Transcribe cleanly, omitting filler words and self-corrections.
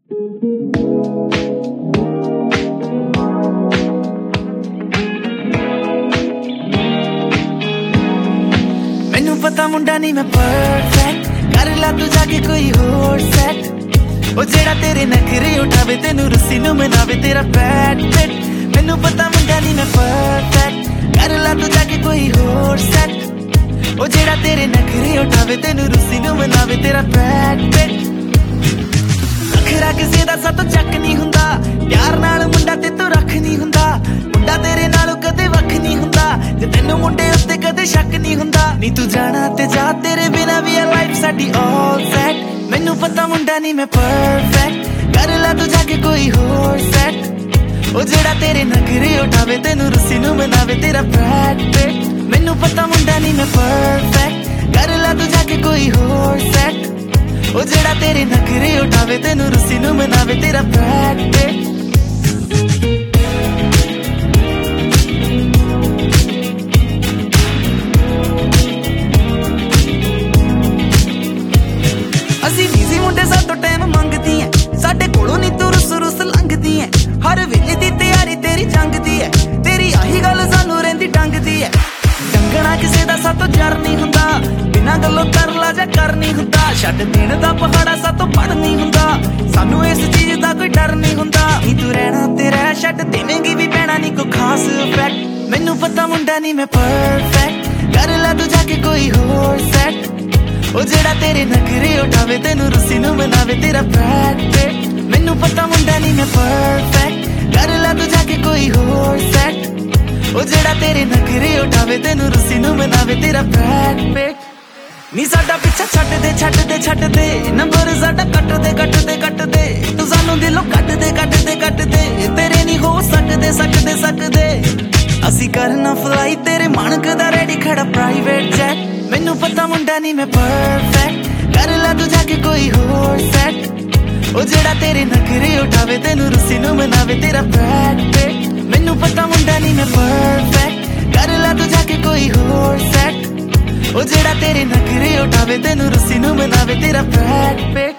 मैनू पता मुंडा नहीं मैं परफेक्ट, कर ला तू जाके कोई होर सेट। ओ जेड़ा तेरे नखरे उठावे तेनू रुस्सी नू मनावे तेरा बैड फिट। मैनू पता मुंडा नहीं मैं परफेक्ट, कर ला तू जाके कोई होर सेट। ओ जेड़ा तेरे नखरे उठावे तेनू रुस्सी नू मनावे तेरा बैड फिट। नखरा किसे दा सातों चक नहीं हुंदा, प्यार नाल मुंडा ते तू रख नहीं हुंदा। मुंडा तेरे नालों कदे वख नहीं हुंदा, जे तैनू मुंडे उत्ते कदे शक नहीं हुंदा। नी तू जाना ते जा, तेरे बिना भी है लाइफ साडी ऑल सेट। मैनू पता मुंडा नहीं मैं परफेक्ट, कर ला तू जाके कोई होर सेट। ओ जेड़ा तेरे नखरे उठावे तेनू रुस्सी नू मनावे तेरा बैड फिट। मैनू पता मुंडा नहीं मैं परफेक्ट, कर ला तू जाके कोई होर सेट। ओ जेड़ा तेरे नखरे उठावे तेनू रुस्सी नू मनावे तेरा बैड फिट। ਅਸੀਂ ਬਿਜ਼ੀ ਮੁੰਡੇ ਸਾਤੋਂ ਟਾਈਮ ਮੰਗਦੀ ਐ, ਸਾਡੇ ਕੋਲੋਂ ਨੀ ਤੂੰ ਰੁੱਸ ਰੁੱਸ ਲੰਘਦੀ ਐ। ਹਰ ਵੇਲੇ ਦੀ ਤਿਆਰੀ ਤੇਰੀ ਜੰਗਦੀ ਐ, ਤੇਰੀ ਆਹੀ ਗੱਲ ਸਾਨੂੰ ਰਹਿੰਦੀ ਟੰਗਦੀ ਐ। ਡੰਗਣਾ ਕਿਸੇ ਦਾ ਸਾਤੋਂ ਜਰ ਨਹੀਂ ਹੁੰਦਾ, ਬਿਨਾਂ ਗੱਲੋਂ ਕਰ ਲਾ ਜਾਂ ਕਰ ਨਹੀਂ ਹੁੰਦਾ। ਛੱਡ ਦੇਣ ਦਾ ਪਹਾੜਾ ਸਾਤੋਂ ਪੜ ਨਹੀਂ ਹੁੰਦਾ, ਸਾਨੂੰ ਇਸ ਚੀਜ਼ ਦਾ ਕੋਈ ਡਰ ਨਹੀਂ ਹੁੰਦਾ। ਨੀ ਤੂੰ ਰਹਿਣਾ ਤੇ ਰਹਿ, ਛੱਡ ਦੇਵੇਂਗੀ ਵੀ ਪੈਣਾ ਨੀ ਕੋਈ ਖਾਸ ਇਫੈਕਟ। ਮੈਨੂੰ ਪਤਾ ਮੁੰਡਾ ਨਹੀਂ ਮੈਂ ਪਰਫੈਕਟ, ਕਰ ਲਾ ਤੂੰ ਜਾ ਕੇ ਕੋਈ ਹੋਰ ਸੈਟ। ओ जेड़ा तेरे नखरे उठावे तेनू रुस्सी नू मनावे तेरा बैड फिट। मैनू पता मुंडा नहीं मैं परफेक्ट, कर ला तू जाके कोई होर सेट। ओ जेड़ा तेरे नखरे उठावे तेनू रुस्सी नू मनावे तेरा बैड फिट। नी साडा पिछा छड्ड दे नंबर साडा कट दे तू सानू दिलों कट दे तेरे नहीं हो सकदे। असी करना फ्लाई तेरे मानक दा रेडी खड़ा प्राइवेट जेट। मैनू पता मुंडा नहीं मैं परफेक्ट, कर ला तू जाके कोई होर सेट। ओ जेड़ा तेरे नखरे उठावे तेनू रुस्सी नू मनावे तेरा बैड फिट। मैनू पता मुंडा नहीं मैं परफेक्ट, कर ला तू जाके कोई होर सेट। ओ जेड़ा तेरे नखरे उठावे तेनू रुस्सी नू मनावे तेरा बैड फिट।